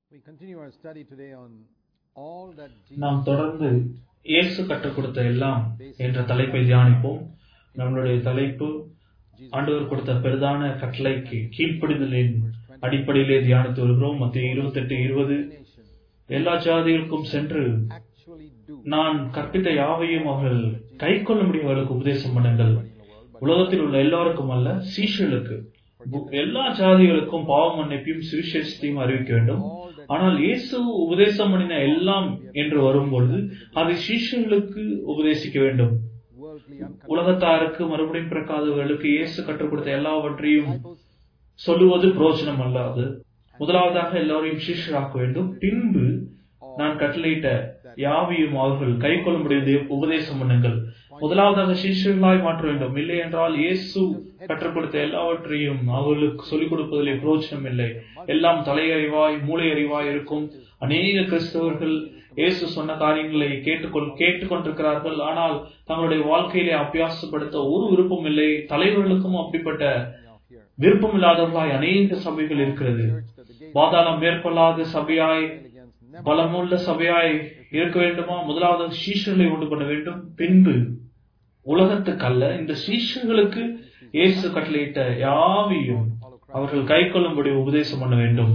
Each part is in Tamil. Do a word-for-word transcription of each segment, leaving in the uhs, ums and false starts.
நாம் தொடர்ந்து இயேசு கற்றுக் கொடுத்த எல்லாம் என்ற தலைப்பை தியானிப்போம். நம்மளுடைய தலைப்பு ஆண்டவர் கொடுத்த பெரிதான கட்டளைக்கு கீழ்ப்படிதலின் அடிப்படையிலே தியானித்து வருகிறோம். மத்திய இருபத்தி எட்டு இருபது எல்லா ஜாதிகளுக்கும் சென்று நான் கற்பித்த யாவையும் அவர்கள் கை கொள்ள முடியவர்களுக்கு உபதேசம் பண்ணுங்கள். உலகத்தில் உள்ள எல்லாருக்கும் அல்ல, சீஷர்களுக்கு, எல்லா ஜாதிகளுக்கும் பாவ மன்னிப்பையும் சுவிசேஷத்தையும் அறிவிக்க வேண்டும். ஆனால் இயேசு உபதேசம் பண்ணின எல்லாம் என்று வரும்பொழுது அதை சீஷர்களுக்கு உபதேசிக்க வேண்டும். உலகத்தாருக்கு மறுபடியும் பிறக்காதவர்களுக்கு இயேசு கற்றுக் கொடுத்த எல்லாவற்றையும் சொல்லுவது பிரயோஜனம் அல்லாது. முதலாவதாக எல்லாரையும் சீஷராக்க வேண்டும். பின்பு நான் கட்டளையிட்ட யாவையும் அவர்கள் கை கொள்ள முடியாது உபதேசம் பண்ணுங்கள். முதலாவதாக சீஷர்களாய் மாற்ற வேண்டும். இல்லை என்றால் இயேசு கற்றுக் கொடுத்த எல்லாவற்றையும் அவர்களுக்கு சொல்லிக் கொடுப்பதிலே பிரயோஜனம் இல்லை. எல்லாம் தலையறிவாய் மூளை அறிவாய் இருக்கும். அநேக கிறிஸ்தவர்கள் இயேசு சொன்ன காரியங்களை கேட்டுக்கொள் கேட்டுக்கொண்டிருக்கிறார்கள். ஆனால் தங்களுடைய வாழ்க்கையிலே அபியாசப்படுத்த ஒரு விருப்பம் இல்லை. தலைவர்களுக்கும் அப்படிப்பட்ட விருப்பம் இல்லாதவர்களாய் அநேக சபைகள் இருக்கிறது. பாதாளம் மேற்கொள்ளாத சபையாய், பலமுள்ள சபையாய் இருக்க வேண்டுமா? முதலாவது சீஷர்களை உண்டு பண்ண வேண்டும். பின்பு உலகத்துக்கு அல்ல, இந்த சீஷர்களுக்கு இயேசு கட்டளையிட்ட யாவையும் அவர்கள் கை கொள்ளும்படி உபதேசம் பண்ண வேண்டும்.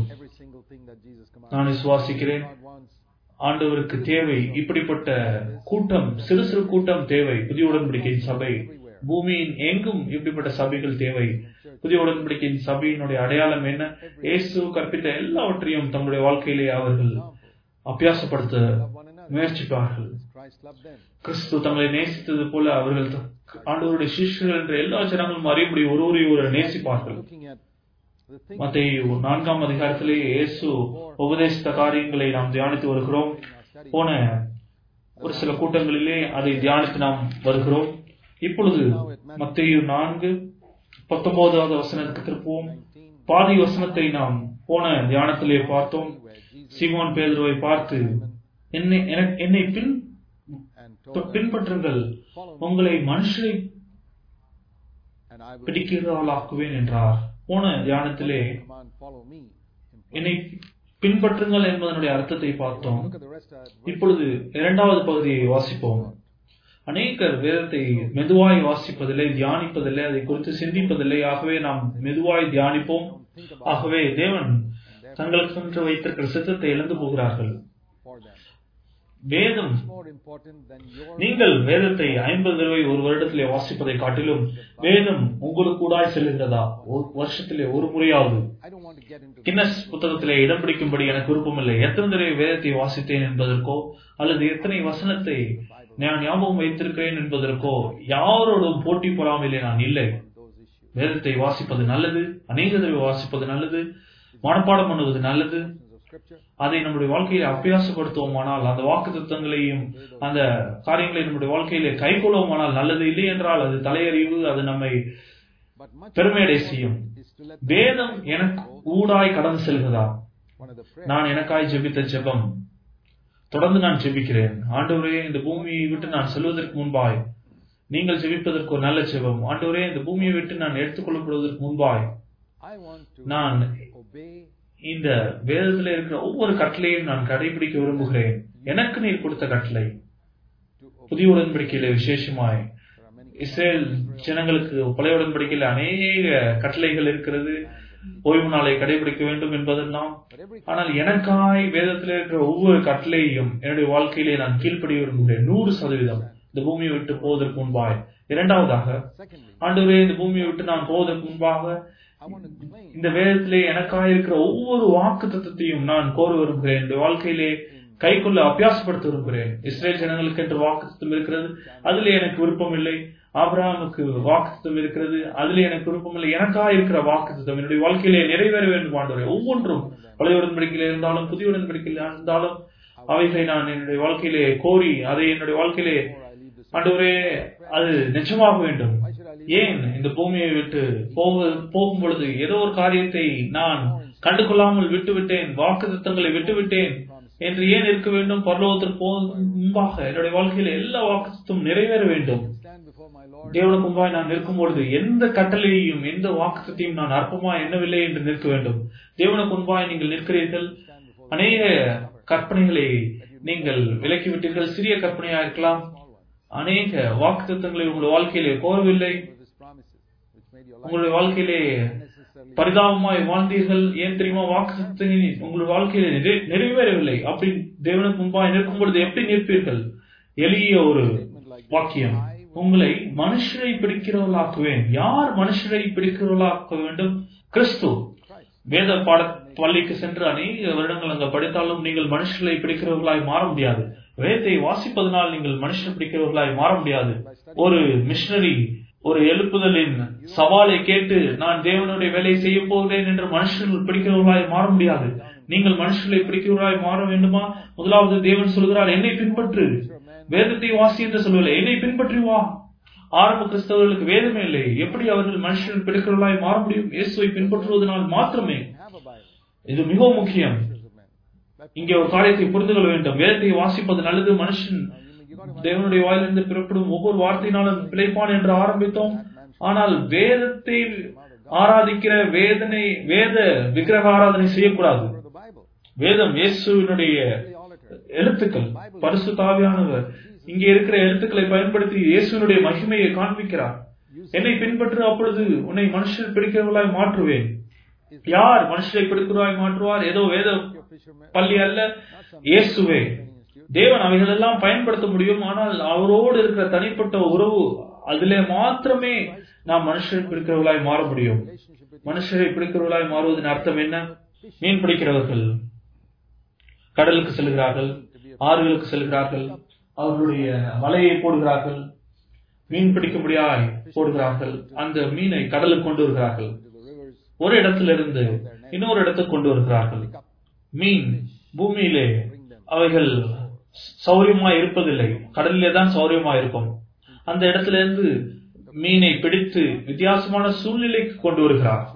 நான் விசுவாசிக்கிறேன், ஆண்டவருக்கு தேவை இப்படிப்பட்ட கூட்டம், சிறு சிறு கூட்டம் தேவை. புதிய உடன்படிக்கையின் சபை, பூமியின் எங்கும் இப்படிப்பட்ட சபைகள் தேவை. புதிய உடன்படிக்கையின் சபையினுடைய அடையாளம் என்ன? இயேசு கற்பித்த எல்லாவற்றையும் தங்களுடைய வாழ்க்கையிலே அவர்கள் அபியாசப்படுத்த முயற்சிப்பார்கள். கிறிஸ்து தங்களை நேசித்தது போல அவர்கள் ஆண்டவருடைய சீஷர்கள் என்ற எல்லா ஜனங்களும் அறியப்படி ஒருவரை ஒரு நேசிப்பார்கள். மத்தேயு நான்காம் அதிகாரத்திலே இயேசு உபதேசித்த காரியங்களை நாம் தியானித்து வருகிறோம். போன ஒரு சில கூட்டங்களிலே அதை தியானித்து நாம் வருகிறோம். இப்பொழுது மத்தேயு நான்கு பத்தொன்பதாவது வசனத்துக்கு திருப்புவோம். பாதி வசனத்தை நாம் போன தியானத்திலே பார்த்தோம். சீமோன் பேதுருவை பார்த்து என்னை என்னை பின் பின்பற்றுங்கள், உங்களை மனுஷரை பிடிக்கிறவர்களாக்குவேன் என்றார். போன தியானத்திலே என்னை பின்பற்றுங்கள் என்பதனுடைய அர்த்தத்தை பார்த்தோம். இப்பொழுது இரண்டாவது பகுதியை வாசிப்போம். அநேகர் வேதத்தை மெதுவாய் வாசிப்பதில்லை, தியானிப்பதில்லை, அதை குறித்து சிந்திப்பதில்லை. ஆகவே நாம் மெதுவாய் தியானிப்போம். ஆகவே தேவன் தங்களுக்கு வைத்திருக்கிற சித்தத்தை இழந்து போகிறார்கள். வேதம், நீங்கள் வேதத்தை ஐம்பது தடவை ஒரு வருடத்திலே வாசிப்பதை காட்டிலும் வேதம் உங்களுக்கு கூடாய் செல்லுகிறதா? ஒரு வருஷத்திலே ஒரு முறையாவது. கின்னஸ் புத்தகத்திலே இடம் பிடிக்கும்படி எனக்கு விருப்பம் இல்லை. எத்தனை தடவை வேதத்தை வாசித்தேன் என்பதற்கோ அல்லது எத்தனை வசனத்தை நான் ஞாபகம் வைத்திருக்கிறேன் என்பதற்கோ யாரோடும் போட்டி பொறாமையிலே நான் இல்லை. வேதத்தை வாசிப்பது நல்லது, அநேக தடவை வாசிப்பது நல்லது, மனப்பாடம் பண்ணுவது நல்லது. அதை நம்முடைய வாழ்க்கையில அபியாசப்படுத்துவோமானால், அந்த வாக்கு தத்துவங்களையும் அந்த காரியங்களை நம்முடைய வாழ்க்கையில கை கொள்வோமானால் நல்லது. இல்லை என்றால் அது தலையறிவு, அது நம்மை பெருமையடை செய்யும். வேதம் எனக்கு ஊடாய் கடந்து செல்கிறதா? நான் எனக்காய் ஜெபித்த ஜெபம் தொடர்ந்து நான் ஜெபிக்கிறேன். ஆண்டவரே, இந்த பூமியை விட்டு நான் செல்வதற்கு முன்பாய் நீங்கள் ஜெபிப்பதற்கு ஒரு நல்ல ஜெபம். ஆண்டவரே, இந்த பூமியை விட்டு நான் எடுத்துக்கொள்ளப்படுவதற்கு முன்பாய் நான் இந்த வேதத்தில் இருக்கிற ஒவ்வொரு கட்டளையும் நான் கடைபிடிக்க விரும்புகிறேன். எனக்கு நீர் கொடுத்த கட்டளை புதிய உடன்படிக்கையில விசேஷமாய் இஸ்ரேல் ஜனங்களுக்கு பழைய உடன்படிக்கையில அநேக கட்டளைகள் இருக்கிறது. ஓய்வு நாளை கடைபிடிக்க வேண்டும் என்பதெல்லாம். ஆனால் எனக்காய் வேதத்தில் இருக்கிற ஒவ்வொரு கட்டளையும் என்னுடைய வாழ்க்கையிலே நான் கீழ்ப்படிய விரும்புகிறேன். நூறு சதவீதம் இந்த பூமியை விட்டு போவதற்கு முன்பாய். இரண்டாவதாக, ஆண்டவரே, இந்த பூமியை விட்டு நான் போவதற்கு முன்பாக இந்த வேதத்திலே எனக்காக இருக்கிற ஒவ்வொரு வாக்கு தத்துவத்தையும் நான் கோர விரும்புகிறேன். இந்த வாழ்க்கையிலே கை கொள்ள அபியாசப்படுத்த விரும்புகிறேன். இஸ்ரேல் ஜனங்களுக்கு என்று வாக்கு தத்துவம் இருக்கிறது, அதிலே எனக்கு விருப்பம் இல்லை. ஆபிரகாமுக்கு வாக்கு தத்துவம் இருக்கிறது, அதிலே எனக்கு விருப்பம் இல்லை. எனக்காக இருக்கிற வாக்கு தத்துவம் என்னுடைய வாழ்க்கையிலே நிறைவேற வேண்டும். ஆண்டவரே, ஒவ்வொன்றும் பழைய உடன்படிக்கையில இருந்தாலும் புதிய உடன்படிக்கையில இருந்தாலும் அவைகளை நான் என்னுடைய வாழ்க்கையிலே கோரி அதை என்னுடைய வாழ்க்கையிலே ஆண்டவரே அது நிஜமாக வேண்டும். ஏன் இந்த பூமியை விட்டு போக போகும் பொழுது ஏதோ ஒரு காரியத்தை நான் கண்டுகொள்ளாமல் விட்டுவிட்டேன், வாக்கு தத்தங்களை விட்டுவிட்டேன் என்று ஏன் இருக்க வேண்டும்? பரலோகத்திற்கு போவதற்கு முன்பாக என்னுடைய வாழ்க்கையில எல்லா வாக்கு தத்துவம் நிறைவேற வேண்டும். தேவனுக்கு முன்பாய் நான் நிற்கும் பொழுது எந்த கட்டளையையும் எந்த வாக்கு தத்தையும் நான் அற்பமா எண்ணவில்லை என்று நிற்க வேண்டும். தேவனுக்கு முன்பாய் நீங்கள் நிற்கிறீர்கள். அநேக கற்பனைகளை நீங்கள் விலக்கிவிட்டீர்கள். சிறிய கற்பனையா இருக்கலாம். அநேக வாக்குத்தத்தங்களை உங்கள் வாழ்க்கையிலே கோரவில்லை. உங்களுடைய வாழ்க்கையிலே பரிதாபமாய் வாழ்ந்தீர்கள். ஏன் தெரியுமா? வாக்குத்தத்தங்கள் உங்களுடைய வாழ்க்கையிலே நிறைவேறவில்லை. அப்படி தேவனுக்கு முன்பாக நிற்கும் பொழுது எப்படி நிற்பீர்கள்? எளிய ஒரு வாக்கியம், உங்களை மனுஷரை பிடிக்கிறவர்களாக்குவேன். யார் மனுஷரை பிடிக்கிறவர்களாக்க வேண்டும்? கிறிஸ்து. வேத பாட பள்ளிக்கு சென்று அநேக வருடங்கள் அங்க படித்தாலும் நீங்கள் மனுஷர்களை பிடிக்கிறவர்களாய் மாற முடியாது. வேதத்தை வாசிப்பதனால் நீங்கள் மனுஷர் பிடிக்கிறவர்களாய் மாற முடியாது. ஒரு மிஷனரி ஒரு எழுப்புதலின் சவாலை கேட்டு நான் தேவனுடைய வேலையை செய்ய போகிறேன் என்று மனுஷர்கள் பிடிக்கிறவர்களாய் மாற முடியாது. நீங்கள் மனுஷர்களை பிடிக்கிறவர்களாய் மாற வேண்டுமா? முதலாவது தேவன் சொல்கிறார், என்னை பின்பற்று. வேதத்தை வாசி என்று சொல்லவில்லை, என்னை பின்பற்றி வா. ஆரம்ப கிறிஸ்தவர்களுக்கு வேதமே இல்லை. எப்படி அவர்கள் மனுஷர்கள் பிடிக்கிறவர்களாய் மாற முடியும்? இயேசுவை பின்பற்றுவதனால் மாத்திரமே. இது மிகவும் முக்கியம். இங்கே ஒரு காரியத்தை புரிந்து கொள்ள வேண்டும். வேதத்தை வாசிப்பது நல்லது. மனுஷன் தேவனுடைய வாயிலிருந்து பிறப்படும் ஒவ்வொரு வார்த்தையினாலும் பிழைப்பான் என்று ஆரம்பித்தோம். ஆனால் வேதத்தை ஆராதிக்கிற வேதனை வேத விக்கிரக ஆராதனை செய்யக்கூடாது. வேதம் இயேசுவினுடைய எழுத்துக்கள். பரிசுத்த ஆவியானவர் இங்கே இருக்கிற எழுத்துக்களை பயன்படுத்தி இயேசுவினுடைய மகிமையை காண்பிக்கிறார். என்னை பின்பற்று, அப்பொழுது உன்னை மனுஷர் பிடிக்கிறவர்களாய் மாற்றுவேன். யார் மனுஷரை பிடிக்கிறவர்களாய் மாற்றுவார்? ஏதோ வேத பள்ளி அல்ல, இயேசுவே. தேவன் அவைகள் எல்லாம் பயன்படுத்த முடியும். ஆனால் அவரோடு இருக்கிற தனிப்பட்ட உறவு, அதிலே மாத்திரமே நாம் மனுஷரை பிடிக்கிறவர்களாய் மாற முடியும். மனுஷரை பிடிக்கிறவர்களாய் மாறுவதன் அர்த்தம் என்ன? மீன் பிடிக்கிறவர்கள் கடலுக்கு செல்கிறார்கள், ஆறுகளுக்கு செல்கிறார்கள், அவர்களுடைய வலையை போடுகிறார்கள், மீன் பிடிக்க முடியாய் போடுகிறார்கள். அந்த மீனை கடலுக்கு கொண்டு வருகிறார்கள். ஒரு இடத்திலிருந்து இன்னொரு இடத்துக்கு கொண்டு வருகிறார்கள். மீன் பூமியிலே அவைகள் சௌரியமா இருப்பதில்லை, கடலிலே தான் சௌரியமா இருக்கும். அந்த இடத்திலிருந்து மீனை பிடித்து வித்தியாசமான சூழ்நிலைக்கு கொண்டு வருகிறார்.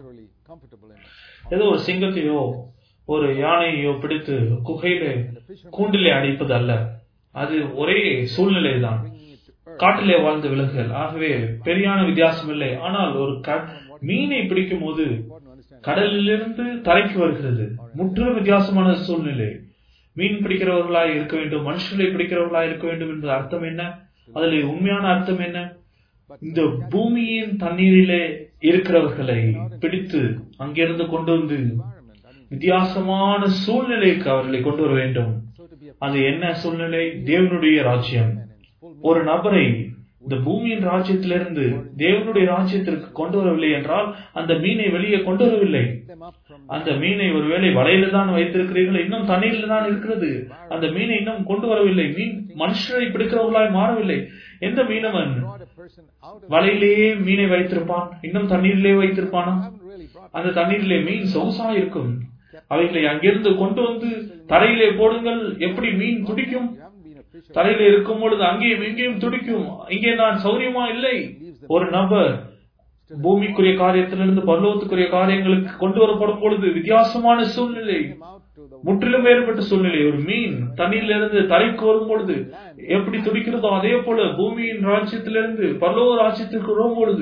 ஏதோ ஒரு சிங்கத்தையோ ஒரு யானையோ பிடித்து குகையிலே கூண்டிலே அடைப்பது அல்ல. அது ஒரே சூழ்நிலை தான். காட்டிலே வாழ்ந்த விலங்குகள். ஆகவே பெரியான வித்தியாசம் இல்லை. ஆனால் ஒரு மீனை பிடிக்கும் போது கடலிலிருந்து தரைக்கு வருகிறது. முற்றிலும் வித்தியாசமான சூழ்நிலை. மீன் பிடிக்கிறவர்களாய் இருக்க வேண்டும், மனுஷர்களை பிடிக்கிறவர்களாய் இருக்க வேண்டும் என்ற அர்த்தம் என்ன? அதில் உண்மையான அர்த்தம் என்ன? இந்த பூமியின் தண்ணீரிலே இருக்கிறவர்களை பிடித்து அங்கிருந்து கொண்டு வந்து வித்தியாசமான சூழ்நிலைக்கு அவர்களை கொண்டு வர வேண்டும். அது என்ன சூழ்நிலை? தேவனுடைய ராஜ்யம். ஒரு நபரை இந்த பூமியின் ராஜ்யத்திலிருந்து தேவனுடைய ராஜ்யத்திற்கு கொண்டு வரவில்லை என்றால் அந்த மீனை வெளியே கொண்டு வரவில்லை. அந்த மீனை ஒருவேளை வலையில தான் வைத்திருக்கிறீர்கள், இன்னும் தண்ணீரில் தான் இருக்கிறது. அந்த மீனை இன்னும் கொண்டு வரவில்லை. மீன் மனுஷரை பிடிக்கிறவர்களாய் மாறவில்லை. எந்த மீனவன் வலையிலேயே மீனை வைத்திருப்பான்? இன்னும் தண்ணீரிலே வைத்திருப்பானா? அந்த தண்ணீரிலே மீன் சொகுசா இருக்கும். அவைகளை அங்கிருந்து கொண்டு வந்து தரையிலே போடுங்கள், எப்படி மீன் துடிக்கும்? தரையில இருக்கும் பொழுது அங்கேயும் இங்கேயும் துடிக்கும். இங்கே நான் சௌரியமா இல்லை. ஒரு நபர் பூமிக்குரிய காரியத்திலிருந்து பரலோகத்துக்குரிய காரியங்களுக்கு கொண்டு வரப்படும் பொழுது வித்தியாசமான சூழ்நிலை, முற்றிலும் வேறுபட்ட சூழ்நிலை. ஒரு மீன் தண்ணீரிலிருந்து தரைக்கு வரும் பொழுது எப்படி துடிக்கிறதோ அதே போல பூமியின் ராஜ்யத்திலிருந்து பரலோக ராஜ்யத்திற்கு வரும் பொழுது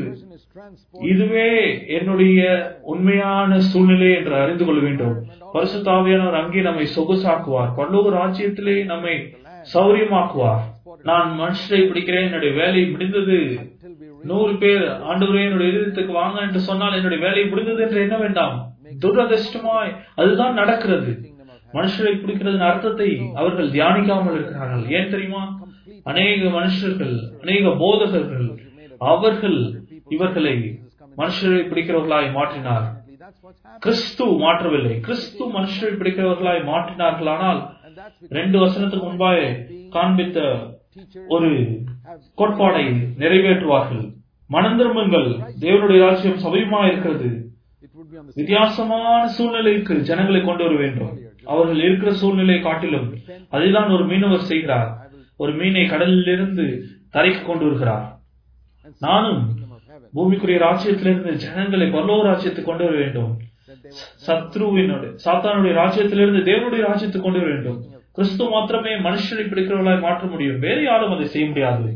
இதுவே என்னுடைய உண்மையான சூழ்நிலை என்று அறிந்து கொள்ள வேண்டும். பரிசுத்த ஆவியானவர் அங்கே நம்மை சொகுசாக்குவார். பரலோக ராஜ்யத்திலே நம்மை சௌரியமாக்குவார். நான் மனுஷரை பிடிக்கிறேன், என்னுடைய வேலை முடிந்தது. நூறு பேர் ஆண்டவரே என்னுடைய இதயத்துக்கு வாங்க என்று சொன்னால் என்னுடைய வேலை முடிந்தது என்று எண்ண வேண்டாம். துரதிர்ஷ்டமாய் அதுதான் நடக்கிறது. மனுஷரை பிடிக்கிறதன் அர்த்தத்தை அவர்கள் தியானிக்காமல் இருக்கிறார்கள். ஏன் தெரியுமா? அநேக மனுஷர்கள், அநேக போதகர்கள் அவர்கள் இவர்களை மனுஷரை பிடிக்கிறவர்களாய் மாற்றினார். கிறிஸ்து மாற்றவில்லை. கிறிஸ்து மனுஷரை பிடிக்கிறவர்களாய் மாற்றினார்களானால் ரெண்டு வசனத்துக்கு முன்பாக காண்பித்த ஒரு கோட்பாடை நிறைவேற்றுவார்கள். மனந்திரும்புங்கள், தேவனுடைய ராஜ்யம் சமீபமா இருக்கிறது. வித்தியாசமான சூழ்நிலைக்கு ஜனங்களை கொண்டு வர வேண்டும். அவர்கள் இருக்கிற சூழ்நிலையை காட்டிலும் அதுதான் ஒரு மீனவர் செய்கிறார். ஒரு மீனை கடலில் இருந்து தரைக்கு கொண்டு வருகிறார். நானும் பூமிக்குரிய ராஜ்யத்திலிருந்து ஜனங்களை பரலோக ராஜ்யத்துக்கு கொண்டு வர வேண்டும். சத்ருவினுடைய சாத்தானுடைய ராஜ்யத்திலிருந்து தேவனுடைய ராஜ்யத்துக்கு கொண்டு வர வேண்டும். கிறிஸ்து மாத்திரமே மனுஷரை பிடிக்கிறவர்களாய் மாற்ற முடியும். வேறு யாரும் அதை செய்ய முடியாது.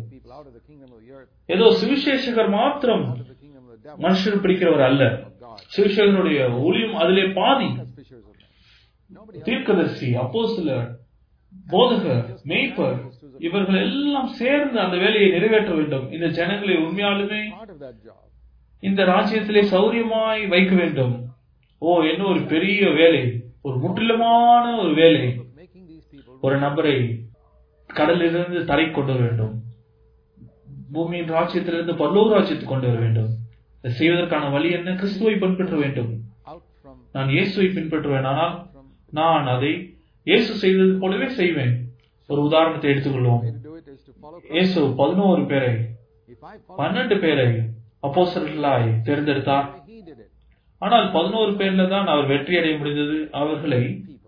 ஏதோ சுவிசேஷகர் மாத்திரம் மனுஷர் பிடிக்கிறவர் அல்ல. சுவிசேஷகருடைய ஊழியம் அதிலே பாதி. தீர்க்கதரிசி, அப்போஸ்தலர், போதகர், மேய்ப்பர் இவர்கள் எல்லாம் சேர்ந்து அந்த வேலையை நிறைவேற்ற வேண்டும். இந்த ஜனங்களை உண்மையாலுமே இந்த ராஜ்யத்திலே சௌரியமாய் வைக்க வேண்டும். ஓ, என்ன ஒரு பெரிய வேலை, ஒரு முற்றிலுமான ஒரு வேலை. ஒரு நபரை கடலிலிருந்து தரை கொண்டு வர வேண்டும், பூமியின் ராஜ்யத்திலிருந்து பரலோக ராஜ்யத்துக்கு கொண்டு வர வேண்டும். இதை செய்வதற்கான வழி என்ன? கிறிஸ்துவை பின்பற்ற வேண்டும். நான் இயேசுவை பின்பற்றுவேன், ஆனால் நான் அதை இயேசு செய்தது போலவே செய்வேன். ஒரு உதாரணத்தை எடுத்துக்கொள்வோம். இயேசு பதினோரு பேரை பன்னெண்டு பேரை அப்போஸ்தலர்களாய் தேர்ந்தெடுத்தார். ஆனால் பதினோரு பேர்ல தான் அவர் வெற்றி அடைய முடிந்தது. அவர்களை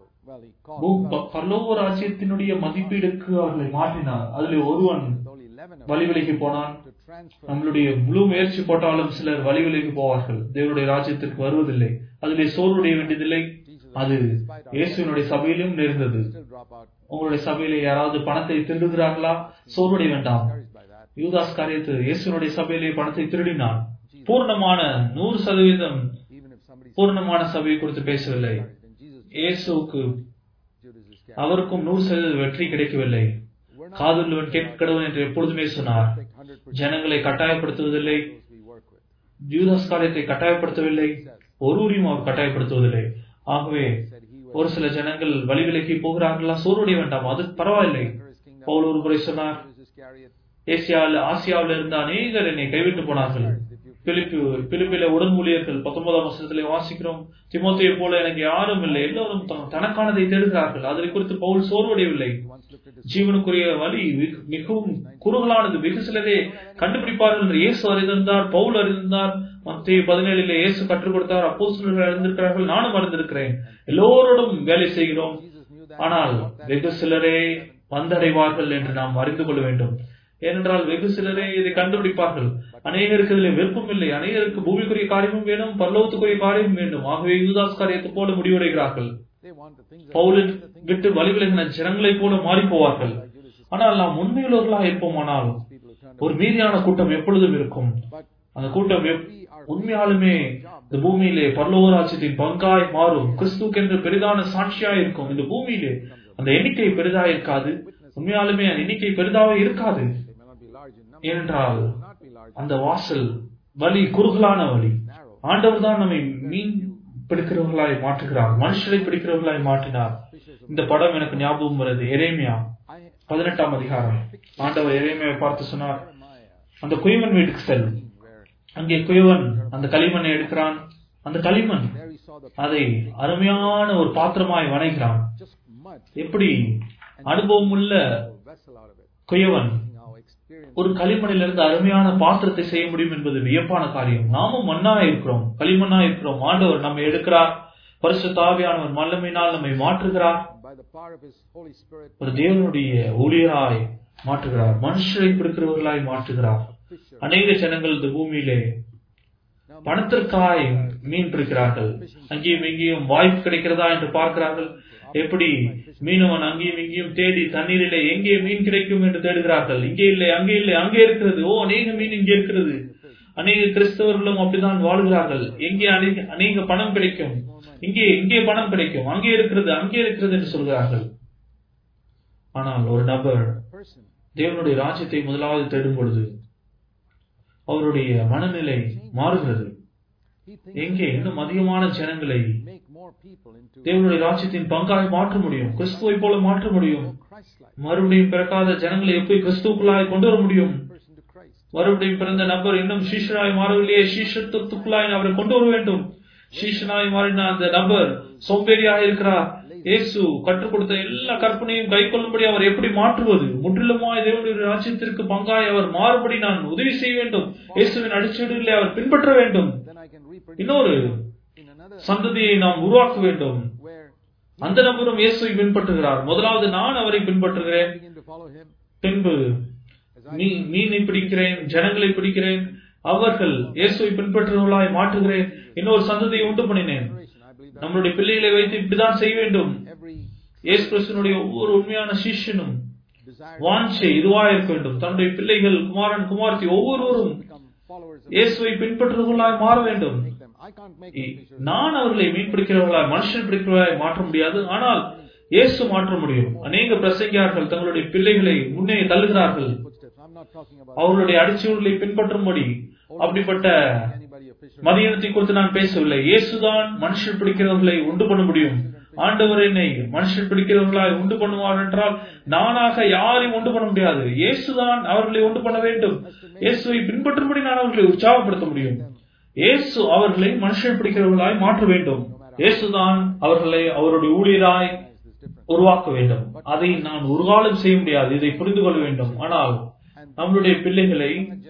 பரலோக ராஜ்யத்தினுடைய மதிப்பீடுக்கு அவர்களை மாற்றினார். அதில் ஒருவன் வழி விலகி போனான். நம்மளுடைய முழு முயற்சி போட்டாலும் சிலர் வழி விலகி போவார்கள், தேவனுடைய ராஜ்யத்திற்கு வருவதில்லை. அதிலே சோர்வுடைய வேண்டியதில்லை. அது இயேசுவினுடைய சபையிலும் நேர்ந்தது. உங்களுடைய சபையில யாராவது பணத்தை திருடுகிறார்களா? சோர்வுடைய வேண்டாம். யூதாஸ் காரியத்து இயேசுவினுடைய சபையிலே பணத்தை திருடினான். பூர்ணமான நூறு சதவீதம் பூர்ணமான சபையை குறித்து பேசவில்லை. இயேசுக்கு அவருக்கும் நூறு சதவீத வெற்றி கிடைக்கவில்லை. காதுள்ளவன் கேட்கடவன் என்று எப்பொழுதுமே சொன்னார். ஜனங்களை கட்டாயப்படுத்துவதில்லை, யூதாஸ் காரியத்தை கட்டாயப்படுத்தவில்லை, ஒருவரையும் அவர் கட்டாயப்படுத்துவதில்லை. ஆகவே ஒரு சில ஜனங்கள் வழி விலகி போகிறார்களா? சோர்வுடைய வேண்டாம், அது பரவாயில்லை. பவுல் ஒரு முறை சொன்னார், ஏசியாவில் ஆசியாவில் இருந்த அநேகர் என்னை கைவிட்டு போனார்கள். பிலிப்பு பிலிப்பில உடன் ஊழியர்கள் பத்தொன்பதாம் வருஷத்திலே வாசிக்கிறோம், திமோத்தேயை போல எனக்கு யாரும் இல்லை, எல்லோரும் தனக்கானதை தேடுகிறார்கள். அதை குறித்து பவுல் சோர்வடையவில்லை. ஜீவனுக்குரிய வழி மிகவும் குறுகலானது, வெகு சிலரே கண்டுபிடிப்பார்கள் என்று இயேசு அறிந்திருந்தார், பவுல் அறிந்திருந்தார். மத்தேயு பதினேழிலே இயேசு கற்றுக் கொடுத்தார், அப்போஸ்தலர்கள் அறிந்திருக்கிறார்கள், நானும் அறிந்திருக்கிறேன். எல்லோரோடும் வேலை செய்கிறோம், ஆனால் வெகு சிலரே வந்தடைவார்கள் என்று நாம் அறிந்து கொள்ள வேண்டும். ஏனென்றால் வெகு சிலரே இதை கண்டுபிடிப்பார்கள். அநேகருக்கு இதில் விருப்பம் இல்லை. அநேகருக்கு பூமிக்குரிய காரியமும் வேணும், பரலோகத்துக்குரிய காரியமும் வேண்டும். ஆகவே யூதாஸ் காரியத்தை போல முடிவடைகிறார்கள். பவுலின் விட்டு வழிவிலகின ஜனங்களைப் போல மாறி போவார்கள். ஆனால் நாம் உண்மையுள்ளவர்களாக இருப்போமானால் ஒரு மீதியான கூட்டம் எப்பொழுதும் இருக்கும். அந்த கூட்டம் உண்மையாலுமே இந்த பூமியிலே பரலோக ராஜ்யத்தின் பங்காய் மாறும். கிறிஸ்துவுக்கு என்று பெரிதான சாட்சியாய் இருக்கும். இந்த பூமியிலே அந்த எண்ணிக்கை பெரிதாக இருக்காது. உண்மையாலுமே அந்த எண்ணிக்கை பெரிதாக இருக்காது. ஏனென்றால் அந்த வாசல் வழி குறுகலான வழி. ஆண்டவர் தான் நம்மை மீன் பிடிக்கிறவர்களாய் மாற்றுகிறார், மனுஷரை பிடிக்கிறவர்களாய் மாற்றினார். இந்த படம் எனக்கு ஞாபகம் வருது. எரேமியா பதினெட்டாம் அதிகாரம். ஆண்டவர் எரேமியாவை பார்த்து சொன்னார், அந்த குயவன் வீட்டுக்கு செல். அங்கே குயவன் அந்த களிமண்ணை எடுக்கிறான். அந்த களிமண் அதை அருமையான ஒரு பாத்திரமாய் வணைகிறான். எப்படி அனுபவம் உள்ள குயவன் ஒரு களிமண்ணிலிருந்து அருமையான பாத்திரத்தை செய்ய முடியும் என்பது வியப்பான காரியம். நாமும் மண்ணா இருக்கிறோம், களிமண்ணா இருக்கிறோம். ஆண்டவர் நம்மை எடுக்கிறார், பரிசுத்த ஆவியானவர் வல்லமையினால் நம்மை மாற்றுகிறார், ஒரு தேவனுடைய ஊழியராய் மாற்றுகிறார், மனுஷரை பிடிக்கிறவர்களாய் மாற்றுகிறார். அநேக ஜனங்கள் இந்த பூமியிலே பணத்திற்காய் மீன் பிடிக்கிறார்கள். அங்கேயும் இங்கேயும் வாய்ப்பு கிடைக்கிறதா என்று பார்க்கிறார்கள். எப்படி மீனவன் அங்கேயும் இங்கேயும் தேடி தண்ணீரிலே எங்கே மீன் கிடைக்கும் என்று தேடுகிறார்கள். இங்கே இல்லை, அங்கே இல்லை, அங்கே இருக்கிறது. ஓ, அநேக மீன் இங்கே இருக்கிறது. அநேக கிறிஸ்தவர்களும் அப்படிதான் வாழ்கிறார்கள். எங்கே அநேக அநேக பணம் கிடைக்கும், இங்கே இங்கே பணம் கிடைக்கும், அங்கே இருக்கிறது, அங்கே இருக்கிறது என்று சொல்கிறார்கள். ஆனால் ஒரு நபர் தேவனுடைய ராஜ்யத்தை முதலாவது தேடும் பொழுது அவருடைய மனநிலை மாறுகிறது. எங்கே இன்னும் அதிகமான ஜனங்களை தேவனுடைய ராஜ்யத்தின் பங்காய் மாற்ற முடியும், கிறிஸ்துவை போல மாற்ற முடியும். மறுபடியும் பிறக்காத ஜனங்களை எப்படி கிறிஸ்துக்குள்ளாய் கொண்டு வர முடியும்? மறுபடியும் பிறந்த நபர் இன்னும் சீஷனாய் மாறவில்லையே, சீஷத்துக்குள்ளாய் அவரை கொண்டு வர வேண்டும். சீஷனாய் மாறின அந்த நபர் சோம்பேறியாக இருக்கிறார். இயேசு கற்றுக் கொடுத்த எல்லா கற்பனையும் கை கொள்ளும்படி அவர் எப்படி மாற்றுவது? முற்றிலுமாய் தேவனுடைய ராஜ்யத்திற்கு பங்காய் அவர் மாறுபடி நான் உதவி செய்ய வேண்டும். இயேசுவின் அடிச்சீடுகளை அவர் பின்பற்ற வேண்டும். இன்னொரு சந்ததியை நாம் உருவாக்க வேண்டும். அந்த நபரும் இயேசுவை பின்பற்றுகிறார். முதலாவது நான் அவரை பின்பற்றுகிறேன், பின்பு மீனை பிடிக்கிறேன், ஜனங்களை பிடிக்கிறேன், அவர்கள் இயேசுவை பின்பற்றுவர்களாய் மாற்றுகிறேன். இன்னொரு சந்ததியை உண்டு பண்ணினேன். நம்மளுடைய பிள்ளைகளை வைத்து இப்படிதான் செய்ய வேண்டும். இயேசு கிறிஸ்துவினுடைய ஒவ்வொரு உண்மையான சிஷ்யனும் வாஞ்சை இதுவா இருக்க வேண்டும். தன்னுடைய பிள்ளைகள், குமாரன் குமாரத்தி ஒவ்வொருவரும் இயேசுவை பின்பற்றுவர்களாய் மாற வேண்டும். நான் அவர்களை மீன் பிடிக்கிறவர்களாய் மனுஷன் பிடிக்கிறவர்களாய் மாற்ற முடியாது, ஆனால் இயேசு மாற்ற முடியும். அநேக பிரசங்கியார்கள் தங்களுடைய பிள்ளைகளை முன்னே தள்ளுகிறார்கள், அவர்களுடைய அடிச்சுவடுகளை பின்பற்றும்படி. அப்படிப்பட்ட மதியத்தை குறித்து நான் பேசவில்லை. இயேசுதான் மனுஷன் பிடிக்கிறவர்களை உண்டு பண்ண முடியும். ஆண்டவர் என்னை மனுஷன் பிடிக்கிறவர்களாய் உண்டு பண்ணுவார் என்றால் நானாக யாரையும் உண்டு பண்ண முடியாது. இயேசுதான் அவர்களை உண்டு பண்ண வேண்டும். இயேசுவை பின்பற்றும்படி நான் அவர்களை உற்சாகப்படுத்த முடியும். இயேசு அவர்களை மனுஷன் பிடிக்கிறவர்களாய் மாற்ற வேண்டும். இயேசுதான் அவர்களை அவருடைய ஊழியராய் உருவாக்க வேண்டும். அதை நான் ஒரு காலம் செய்ய முடியாது. இதை புரிந்து கொள்ள வேண்டும். ஆனால் நம்முடைய பிள்ளைகளை,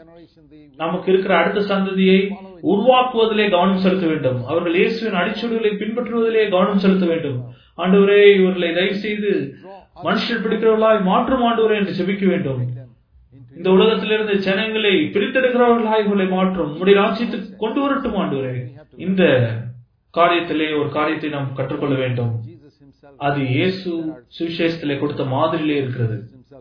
நமக்கு இருக்கிற அடுத்த சந்ததியை உருவாக்குவதிலே கவனம் செலுத்த வேண்டும். அவர்கள் இயேசுவின் அடிச்சுவடுகளை பின்பற்றுவதிலே கவனம் செலுத்த வேண்டும். ஆண்டவரே, இவர்களை தயவு செய்து மனுஷன் பிடிக்கிறவர்களாய் மாற்றும் ஆண்டவரே என்று ஜெபிக்க வேண்டும். இந்த உலகத்திலிருந்து ஜனங்களை பிரித்தெடுக்கிறவர்களாய் இவர்களை மாற்றும், உம்முடைய ராஜ்யத்துக்கு கொண்டு வரட்டும் ஆண்டவரே. இந்த காரியத்திலே ஒரு காரியத்தை நாம் கற்றுக்கொள்ள வேண்டும். அது இயேசு சுவிசேஷத்திலே கொடுத்த மாதிரியிலே இருக்கிறது.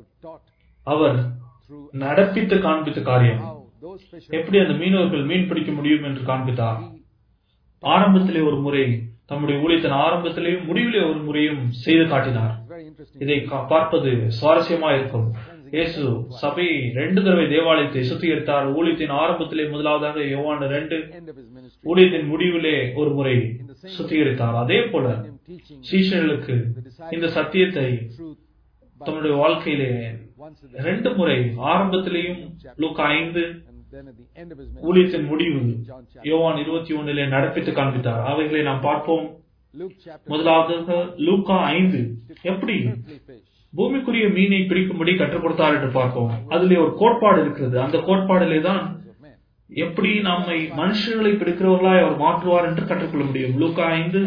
அவர் நடப்பித்து காண்பித்த காரியம், எப்படி அந்த மீனவர்கள் மீன் பிடிக்க முடியும் என்று காண்பித்தார். ஆரம்பத்திலே ஒரு முறை, தம்முடைய ஊழியத்தின் ஆரம்பத்திலேயும் முடிவிலே ஒரு முறையும் செய்து காட்டினார். இதை பார்ப்பது சுவாரஸ்யமா இருக்கும். இயேசு சபை ரெண்டு தடவை தேவாலயத்தை சுத்திகரித்தார். ஊழியத்தின் ஆரம்பத்திலே முதலாவதாக யோவான் ரெண்டு, ஊழியத்தின் முடிவிலே ஒரு முறை சுத்திகரித்தார். அதே போல சீஷர்களுக்கு இந்த சத்தியத்தை தம்முடைய வாழ்க்கையிலே ரெண்டு முறை, ஆரம்பத்திலேயும் லூக்கா ஐந்து, ஊழியத்தின் முடிவு யோவான் இருபத்தி ஒன்னிலே நடப்பித்து காண்பித்தார். அவைகளை நாம் பார்ப்போம். முதலாவதாக லூக்கா ஐந்து எப்படி பூமிக்குரிய மீனை பிடிக்கும்படி கற்றுக் கொடுத்தார் என்று பார்ப்போம். அதிலே ஒரு கோட்பாடு இருக்கிறது. அந்த கோட்பாடிலே தான் எப்படி நம்மை மனுஷர்களை பிடிக்கிறவர்களாய் அவர் மாற்றுவார் என்று கற்றுக்கொள்ள முடியும். லூக்கா ஐந்து,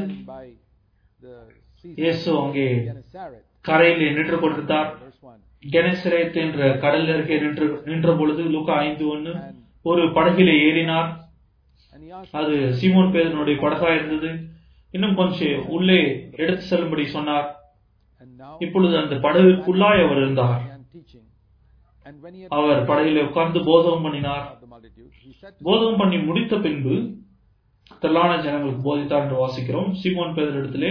இயேசு அங்கே கரையிலே நின்று கொண்டிருந்தார். கெனசரேத் என்ற கடல் அருகே நின்று நின்ற பொழுது லூக்கா ஐந்து ஒன்னு, ஒரு படகிலே ஏறினார். அது சீமோன் பேதுருவுடைய படகா இருந்தது. இன்னும் கொஞ்சம் உள்ளே எடுத்து செல்லும்படி சொன்னார். இப்பொழுது அந்த படகுக்குள்ளாய் அவர் இருந்தார். அவர் படகிலே உட்கார்ந்து போதகம் பண்ணினார். போதகம் பண்ணி முடித்த பின்பு திரளான ஜனங்களுக்கு போதித்தார் என்று வாசிக்கிறோம். சீமோன் பேதுரு இடத்திலே,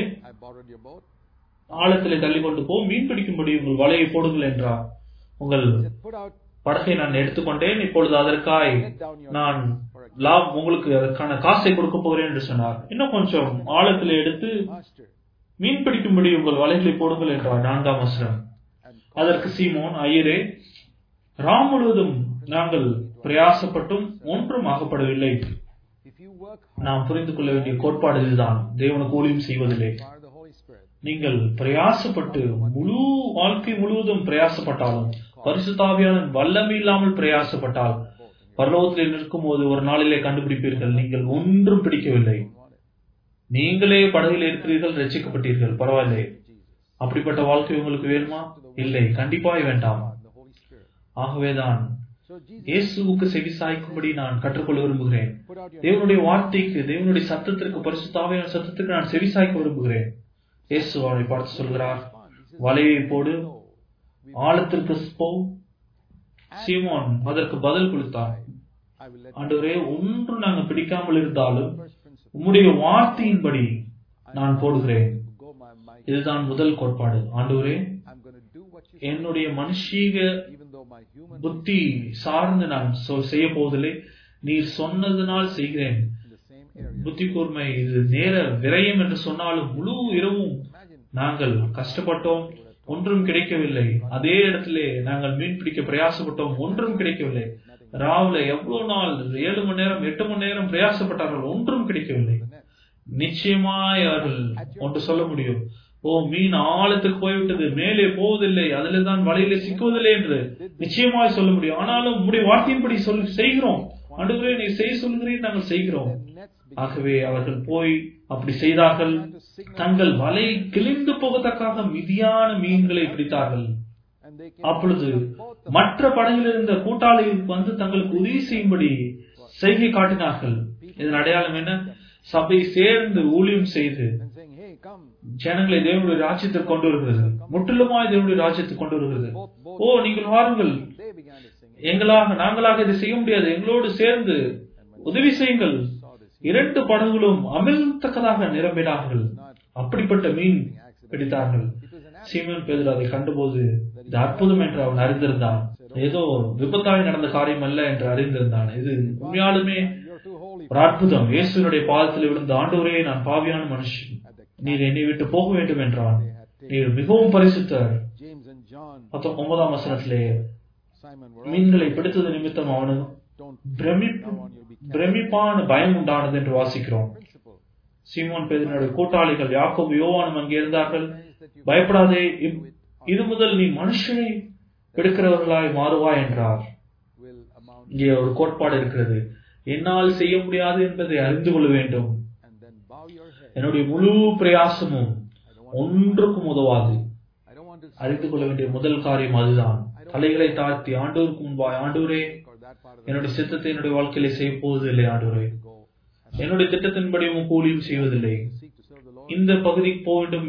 ஆழத்திலே தள்ளி கொண்டு போ, மீன் பிடிக்கும்படி உங்கள் வலையை போடுங்கள் என்றார். உங்கள் படகை நான் எடுத்துக்கொண்டேன், இப்பொழுது அதற்காய் நான் லாபம் உங்களுக்கு அதற்கான காசை கொடுக்க போகிறேன் என்று சொன்னார். இன்னும் கொஞ்சம் ஆழத்திலே எடுத்து மீன் பிடிக்கும்படி உங்கள் வலைகளை போடுங்கள் என்றார். நான்காம் வசனம். அதற்கு சீமோன், ஐயரே, ராம் முழுவதும் நாங்கள் பிரயாசப்பட்டும் ஒன்றும் ஆகப்படவில்லை. நாம் புரிந்து கொள்ள வேண்டிய கோட்பாடு இதுதான். தேவனுக்கு ஊழியம் செய்வதில்லை. நீங்கள் பிரயாசப்பட்டு முழு வாழ்க்கை முழுவதும் பிரயாசப்பட்டாலும், பரிசுத்த ஆவியானவர் வல்லமை இல்லாமல் பிரயாசப்பட்டால், பரலோகத்தில் நிற்கும் போது ஒரு நாளிலே கண்டுபிடிப்பீர்கள், நீங்கள் ஒன்றும் பிடிக்கவில்லை. நீங்களே படகில் இருக்கிறீர்கள், ரட்சிக்கப்பட்டீர்கள், பரவாயில்லை. அப்படிப்பட்ட வாழ்க்கை உங்களுக்கு வேணுமா? இல்லை, கண்டிப்பாக வேண்டாம். ஆகவேதான் இயேசுவுக்கு செவி சாய்க்கும்படி நான் கற்றுக்கொள்ள விரும்புகிறேன். தேவனுடைய வார்த்தைக்கு, தேவனுடைய சத்தத்திற்கு, பரிசுத்த ஆவியான சத்தத்திற்கு நான் செவி சாய்க்க விரும்புகிறேன். இயேசு அவனை பார்த்து சொல்கிறார், வலையை போடு, ஆழத்திற்கு போ. சீமோன் அதற்கு பதில் கொடுத்தார், ஆண்டவரே, ஒன்று நாங்கள் பிடிக்காமல் இருந்தாலும் உம்முடைய வார்த்தையின்படி நான் போடுகிறேன். இதுதான் முதல் கோட்பாடு. ஆண்டவரே, என்னுடைய மனுஷீக புத்தி சார்ந்து நான் செய்ய போவதில்லை, நீர் சொன்னதனால் செய்கிறேன். புத்தி கூர்மை, இது நேர விரயம் என்று சொன்னாலும் முழு இரவும் நாங்கள் கஷ்டப்பட்டோம், ஒன்றும் கிடைக்கவில்லை. அதே இடத்திலே நாங்கள் மீன் பிடிக்க பிரயாசப்பட்டோம், ஒன்றும் கிடைக்கவில்லை. ராவுல எவ்வளவு நாள், ஏழு மணி நேரம் எட்டு மணி நேரம் பிரயாசப்பட்டார்கள், ஒன்றும் கிடைக்கவில்லை. நிச்சயமாய் அவர்கள் ஒன்று சொல்ல முடியும், ஓ, மீன் ஆழத்துக்கு போய்விட்டது, மேலே போவதில்லை, அதிலே தான் வலையிலே சிக்குவதில்லை என்று நிச்சயமாய் சொல்ல முடியும். ஆனாலும் உங்களுடைய வார்த்தையின்படி சொல் செய்கிறோம். ஆண்டவரே, நீ செய்ய சொல்கிறீர், நாங்கள் செய்கிறோம். ஆகவே அவர்கள் போய் அப்படி செய்தார்கள். தங்கள் வலை கிழிந்து போகத்தக்காக மிதியான மீன்களை பிடித்தார்கள். அப்பொழுது மற்ற படகில் இருந்த கூட்டாளிகளுக்கு வந்து தங்களுக்கு உதவி செய்யும்படி செய்கை காட்டினார்கள். இதன் அடையாளம் என்ன? சபை சேர்ந்து ஊழியம் செய்து ஜனங்களை தேவனுடைய ராஜ்யத்திற்கு கொண்டு வருகிறது, முற்றிலுமாய் தேவனுடைய ராஜ்யத்துக்கு கொண்டு வருகிறது. ஓ, நீங்கள் வாருங்கள், எங்களாக நாங்களாக இதை செய்ய முடியாது, எங்களோடு சேர்ந்து உதவி செய்யுங்கள். இரண்டு படகுகளும் அமிழ்த்தக்கதாக நிரம்பினார்கள். அப்படிப்பட்ட மீன் பிடித்தார்கள். சீமோன் பேதுரு அதை கண்டபோது இது அற்புதம் என்று அவன் அறிந்திருந்தான். ஏதோ விபத்தாய் நடந்த காரியம் அல்ல என்று அறிந்திருந்தான். இது உண்மையாலுமே ஒரு அற்புதம். இயேசுனுடைய பாதத்தில் விழுந்த, ஆண்டவரே, நான் பாவியான மனுஷன், நீர் என்னை விட்டு போக வேண்டும் என்றான். நீர் மிகவும் பரிசுத்தர். ஒன்பதாம் வசனத்திலே மீன்களை பிடித்தது நிமித்தம் அவனு பிரமிப்பான பயம் உண்டானது என்று வாசிக்கிறோம். சீமோன் பேதுருவினுடைய கூட்டாளிகள் யாக்கோபு யோவானும் அங்கே இருந்தார்கள். பயப்படாதே, இது முதல் நீ மனுஷனை பிடிக்கிறவர்களாய் மாறுவாய் என்றார். இங்கே ஒரு கோட்பாடு இருக்கிறது. என்னால் செய்ய முடியாது என்பதை அறிந்து கொள்ள வேண்டும். என்னுடைய முழு பிரயாசமும் ஒன்றுக்கும் உதவாது. அறிந்து கொள்ள வேண்டிய முதல் காரியம் அதுதான். தலைகளை தாழ்த்தி ஆண்டவருக்கு முன்பாய், ஆண்டவரே, என்னுடைய சித்தத்தை என்னுடைய வாழ்க்கையில செய்ய போவதில்லை. ஆண்டவரே, என்னுடைய திட்டத்தின்படி கூலியும் செய்வதில்லை. இந்த பகுதிக்கு போக வேண்டும்,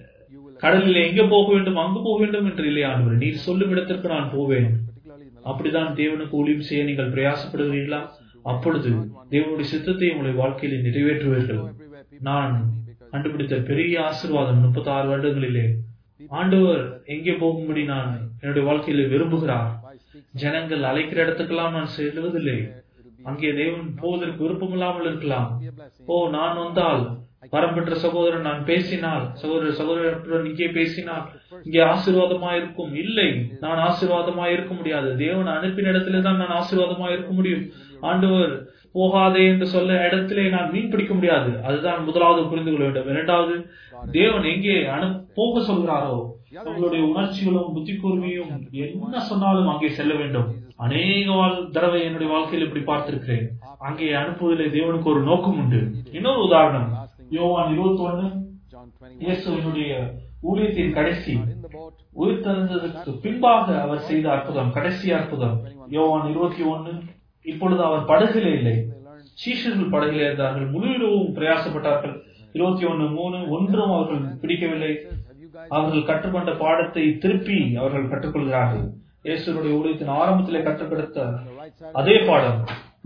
கடலில் எங்க போக வேண்டும், அங்கு போக வேண்டும் என்று இல்லை. ஆண்டவரே, நீர் சொல்லும் இடத்திற்கு நான் போவேன். அப்படிதான் தேவனுக்கு ஊழியம் செய்ய நீங்கள் பிரயாசப்படுகிறீர்களா? அப்பொழுது தேவனுடைய சித்தத்தை உங்களுடைய வாழ்க்கையில் நிறைவேற்றுவீர்கள். நான் கண்டுபிடித்த பெரிய ஆசீர்வாதம் முப்பத்தி ஆறு வருடங்களிலே ஆண்டவர் எங்கே போகும்படி நான் என்னுடைய வாழ்க்கையில விரும்புகிறார். ஜனங்கள் அழைக்கிற இடத்துக்கெல்லாம் நான் செல்வதில்லை. அங்கே தேவன் போவதற்கு விருப்பம் இல்லாமல் இருக்கலாம். ஓ, நான் வந்தால் வரம் பெற்ற சகோதரன் நான் பேசினால், சகோதரர் சகோதரத்துடன் இங்கே பேசினால் இங்கே ஆசீர்வாதமா இருக்கும். இல்லை, நான் ஆசீர்வாதமா இருக்க முடியாது. தேவன் அனுப்பின இடத்திலே தான் நான் ஆசீர்வாதமா இருக்க முடியும். ஆண்டவர் போகாதே என்று சொல்ல இடத்திலே நான் மீன் பிடிக்க முடியாது. அதுதான் முதலாவது புரிந்து கொள்ள வேண்டும். இரண்டாவது, தேவன் எங்கே அனு போக சொல்கிறாரோ உங்களுடைய உணர்ச்சிகளும் புத்தி கூர்மையும் என்ன சொன்னாலும் அங்கே செல்ல வேண்டும். அநேக தடவை என்னுடைய வாழ்க்கையில் இப்படி பார்த்திருக்கிறேன். அங்கே அனுப்புவதிலே தேவனுக்கு ஒரு நோக்கம் உண்டு. இன்னொரு உதாரணம், யோவான் இருபத்தி ஒன்னு, இயேசுவினுடைய ஊழியத்தின் கடைசி உயிர் தந்ததற்கு பின்பாக அவர் செய்த அற்புதம், கடைசி அற்புதம். யோவான் இருபத்தி ஒன்னு. இப்பொழுது அவர் படகிலே இல்லை, சீஷர்கள் படகிலே இருந்தார்கள். முழு இரவும் பிரயாசப்பட்டார்கள். இருபத்தி ஒன்னு மூணு ஒன்றும் அவர்கள் பிடிக்கவில்லை. அவர்கள் கற்றுக்கொண்ட பாடத்தை திருப்பி அவர்கள் கற்றுக்கொள்கிறார்கள். இயேசுடைய ஊழியத்தின் ஆரம்பத்திலே கற்றுக்கொடுத்த அதே பாடம்.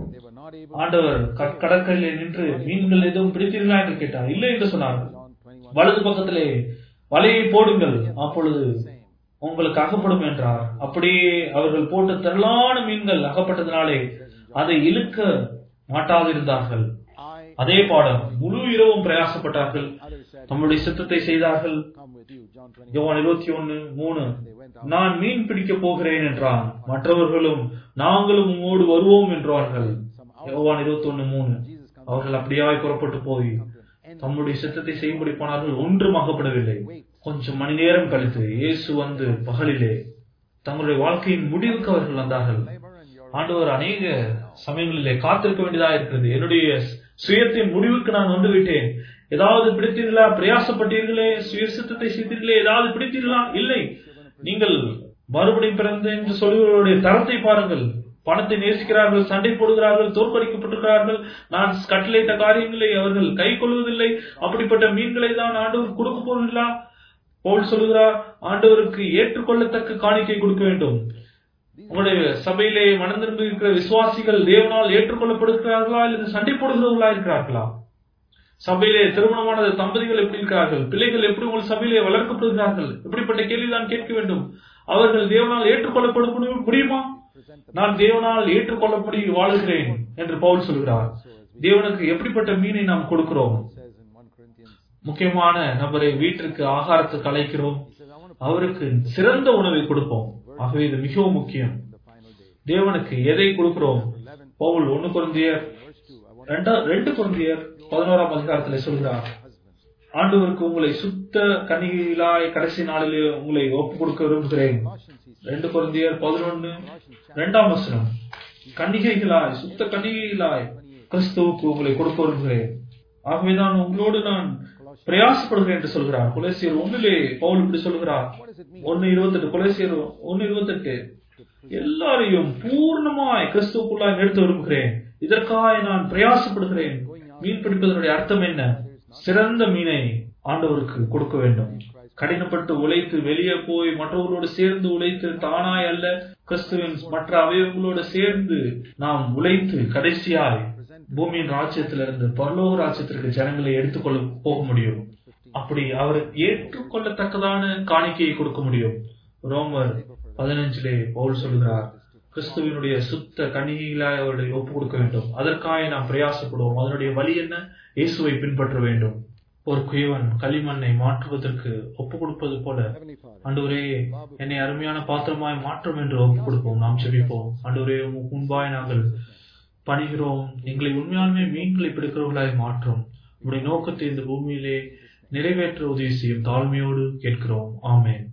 ஆண்டவர் கடற்கரையிலே நின்று மீன்கள் எதுவும் பிடித்தீர்களா என்று கேட்டார். இல்லை என்று சொன்னார்கள். வலது பக்கத்திலே வலையை போடுங்கள், அப்பொழுது உங்களுக்கு அகப்படும் என்றார். அப்படியே அவர்கள் போட்ட திரளான மீன்கள் அகப்பட்டதினாலே அதை இழுக்க மாட்டாதிருந்தார்கள். அதே பாடம். முழு இரவும் பிரயாசப்பட்டார்கள், தம்முடைய சித்தத்தை செய்தார்கள். யோவான் இருபத்தி ஒன்னு மூணு, நான் மீன் பிடிக்க போகிறேன் என்றான். மற்றவர்களும் நாங்களும் உம்மோடு வருவோம் என்றார்கள். யோவான் இருபத்தி ஒன்னு மூணு. அவர்கள் அப்படியாய் புறப்பட்டு போய் தம்முடைய சித்தத்தை செய்யும்படி போனார்கள். ஒன்றும் ஆகப்படவில்லை. கொஞ்சம் மணி நேரம் கழித்து இயேசு வந்து பகலிலே தங்களுடைய வாழ்க்கையின் முடிவுக்கு அவர்கள் வந்தார்கள். ஆண்டவர் அநேக சமயங்களிலே காத்திருக்க வேண்டியதாக இருக்கிறது. என்னுடைய சுயத்தின் முடிவுக்கு நான் வந்து விட்டேன். ஏதாவது பிடித்தீர்களா? பிரயாசப்பட்டீர்களே, சுய சித்தத்தை செய்தீர்களே, ஏதாவது பிடித்தீர்களா? இல்லை. நீங்கள் மறுபடியும் பிறந்த என்று சொல்லுவர்களுடைய தரத்தை பாருங்கள். பணத்தை நேசிக்கிறார்கள், சண்டை போடுகிறார்கள், தோற்கடிக்கப்பட்டிருக்கிறார்கள். நான் கட்டளையிட்ட காரியங்களை அவர்கள் கை கொள்வதில்லை. அப்படிப்பட்ட மீன்களை தான் ஆண்டவர் கொடுக்க போவதில்லை. பவுல் சொல்லுகிறார், ஆண்டவருக்கு ஏற்றுக்கொள்ளத்தக்க காணிக்கை கொடுக்க வேண்டும். உங்களுடைய சபையிலே மனம் திரும்பி இருக்கிற விசுவாசிகள் தேவனால் ஏற்றுக்கொள்ளப்படுகிறார்களா அல்லது சண்டை போடுகிறவர்களா இருக்கிறார்களா? சபையிலே திருமணமான தம்பதிகள் எப்படி இருக்கிறார்கள்? பிள்ளைகள் எப்படி உங்கள் சபையிலே வளர்க்கப்படுகிறார்கள்? இப்படிப்பட்ட கேள்விதான் கேட்க வேண்டும். அவர்கள் தேவனால் ஏற்றுக்கொள்ளப்பட முடியுமா? நான் தேவனால் ஏற்றுக்கொள்ளப்படி வாழுகிறேன் என்று பவுல் சொல்கிறார். தேவனுக்கு எப்படிப்பட்ட மீனை நாம் கொடுக்கிறோம்? முக்கியமான நபரை வீட்டிற்கு ஆகாரத்துக்கு அழைக்கிறோம், அவருக்கு சிறந்த உணவை கொடுப்போம். ஆகவே இது மிகவும் முக்கியம். தேவனுக்கு எதை கொடுக்கிறோம்? பவுல் ஒன்னு கொரிந்தியர் ரெண்டு கொரிந்தியர் பதினோராம் அதிகாரத்தில் சொல்கிறார், ஆண்டவருக்கு உங்களை சுத்த கன்னிகைகளாய் கடைசி நாளிலே உங்களை ஒப்பு கொடுக்க விரும்புகிறேன். ரெண்டு கொரிந்தியர் பதினொன்னு இரண்டாம் வசனம். கன்னிகைகளாய், சுத்த கன்னிகைகளாய் கிறிஸ்துவுக்கு உங்களை கொடுக்க விரும்புகிறேன். ஆகவேதான் உங்களோடு நான் பிரயாசப்படுகிறேன் என்று சொல்கிறார். கொலோசியர் ஒன்னிலே பவுல் இப்படி சொல்கிறார். ஒன்னு இருபத்தி எட்டு கொலோசியர் ஒன்னு இருபத்தி எட்டு எல்லாரையும் பூர்ணமாய் கிறிஸ்துவுக்குள்ளாய் நிறுத்த விரும்புகிறேன். இதற்காக நான் பிரயாசப்படுகிறேன். மீன் பிடிப்பதனுடைய அர்த்தம் என்ன? சிறந்த மீனை ஆண்டவருக்கு கொடுக்க வேண்டும். கடினப்பட்டு உழைத்து வெளியே போய் மற்றவர்களோடு சேர்ந்து உழைத்து தானாய் அல்ல, கிறிஸ்துவின் மற்ற அவயவங்களோடு சேர்ந்து நாம் உழைத்து கடைசியாய் பூமியின் ராஜ்யத்திலிருந்து பரலோக ராஜ்யத்திற்கு ஜனங்களை எடுத்துக்கொள்ள போக முடியும். அப்படி அவர் ஏற்றுக்கொள்ளத்தக்கதான காணிக்கையை கொடுக்க முடியும். ரோமர் பதினஞ்சிலே பவுல் சொல்கிறார், கிறிஸ்துவினுடைய சுத்த கன்னிகைகளாய் அவர்களை ஒப்புக் கொடுக்க வேண்டும். அதற்காக நாம் பிரயாசப்படுவோம். அதனுடைய வழி என்ன? இயேசுவை பின்பற்ற வேண்டும். ஒரு குயவன் களிமண்ணை மாற்றுவதற்கு ஒப்புக் கொடுப்பது போல, ஆண்டவரே என்னை அருமையான பாத்திரமாய் மாற்றும் என்று ஒப்புக் கொடுப்போம். நாம் ஜெபிப்போம். ஆண்டவரே முன்பாய் நாங்கள் பணிகிறோம். எங்களை உண்மையாலுமே மீன்களை பிடிக்கிறவர்களாய் மாற்றும். உங்களுடைய நோக்கத்தை இந்த பூமியிலே நிறைவேற்ற உதவி செய்யும். தாழ்மையோடு கேட்கிறோம். ஆமென்.